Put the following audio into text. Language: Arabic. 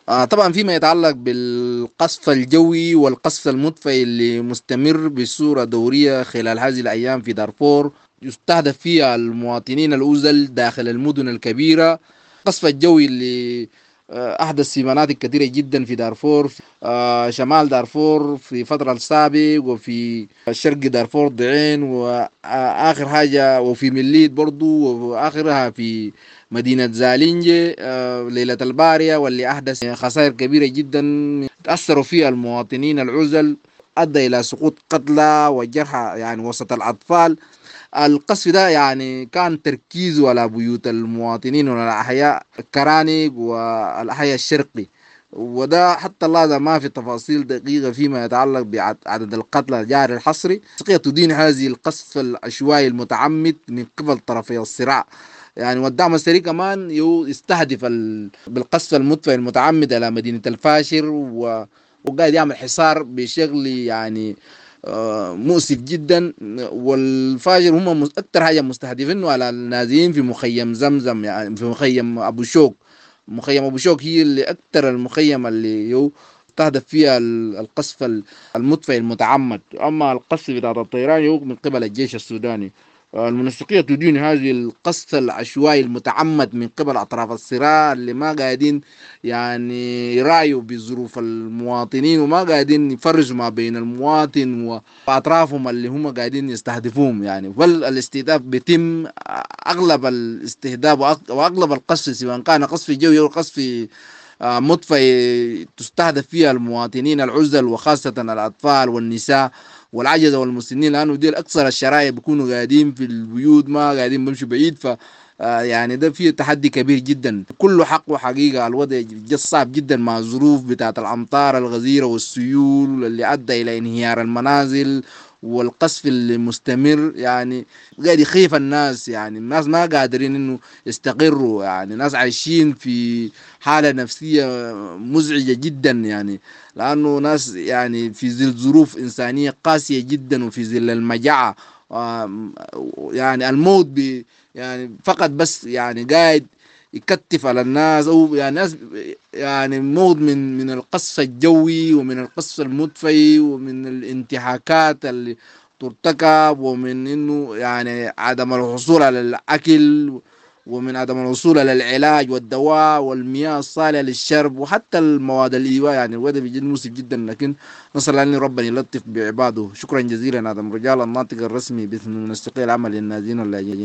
طبعا فيما يتعلق بالقصف الجوي والقصف المدفعي اللي مستمر بصورة دورية خلال هذه الأيام في دارفور، يستهدف فيها المواطنين الأوزل داخل المدن الكبيرة. القصف الجوي اللي أحدث في مناطق كثيرة جدا في دارفور، في شمال دارفور في فترة السابق، وفي شرق دارفور ضعين، وآخر حاجة وفي مليت برضو، وآخرها في مدينة زالينجي ليلة البارية، واللي أحدث خسائر كبيرة جدا تأثروا فيها المواطنين العزل، أدى إلى سقوط قتلى وجرحى يعني وسط الأطفال. القصف ده يعني كان تركيزه على بيوت المواطنين والأحياء الكرانيق والأحياء الشرقي، وده حتى الله ما في تفاصيل دقيقة فيما يتعلق بعدد القتلى جاري الحصري. التنسيقية تدين هذه القصف العشوائي المتعمد من قبل طرفي الصراع يعني. والدعم السريع كمان يستهدف بالقصف المدفعي المتعمد على مدينة الفاشر، وقاعد يعمل حصار بشغل يعني مؤسف جدا. والفاجر هم اكثر حاجه مستهدفينه على النازيين في مخيم زمزم، يعني في مخيم ابو شوك. مخيم ابو شوك هي اللي اكثر المخيم اللي استهدف فيها القصف المدفعي المتعمد. اما القصف بتاع الطيران من قبل الجيش السوداني. المنسقية تدين هذه القصف العشوائي المتعمد من قبل أطراف الصراع اللي ما قاعدين يعني يراعوا بظروف المواطنين، وما قاعدين يفرزوا ما بين المواطن وأطرافهم اللي هم قاعدين يستهدفوهم يعني. بل الاستهداف بيتم أغلب الاستهداف وأغلب القصف، سواء كان قصف جوي أو قصف مطفئ، تستهدف فيها المواطنين العزل، وخاصة الأطفال والنساء والعجزة والمسنين، لأنه دي أكثر الشرائع بيكونوا قاعدين في البيوت، ما قاعدين بيمشوا بعيد. ف يعني ده فيه تحدي كبير جدا، كله حق وحقيقة. الوضع جد صعب جدا مع الظروف بتاعت الأمطار الغزيرة والسيول اللي أدى إلى انهيار المنازل والقصف المستمر يعني. قاعد يخيف الناس، يعني الناس ما قادرين انه يستقروا، يعني ناس عايشين في حالة نفسية مزعجة جدا يعني. لأنه ناس يعني في ظل ظروف إنسانية قاسية جدا، وفي ظل المجاعة. يعني الموت يعني فقط بس يعني قاعد يكتف على الناس، او يعني ناس يعني موت من القصف الجوي ومن القصف المدفعي ومن الانتهاكات اللي ترتكب، ومن انه يعني عدم الحصول على الاكل، ومن عدم الوصول إلى العلاج والدواء والمياه الصالحة للشرب، وحتى المواد الإيواء. يعني الوضع بجد مؤسف جدا، لكن نسأل أن ربنا يلطف بعباده. شكرا جزيلا هذا الرجال الناطق الرسمي باسم المنسقية العمل للنازين واللاجئين.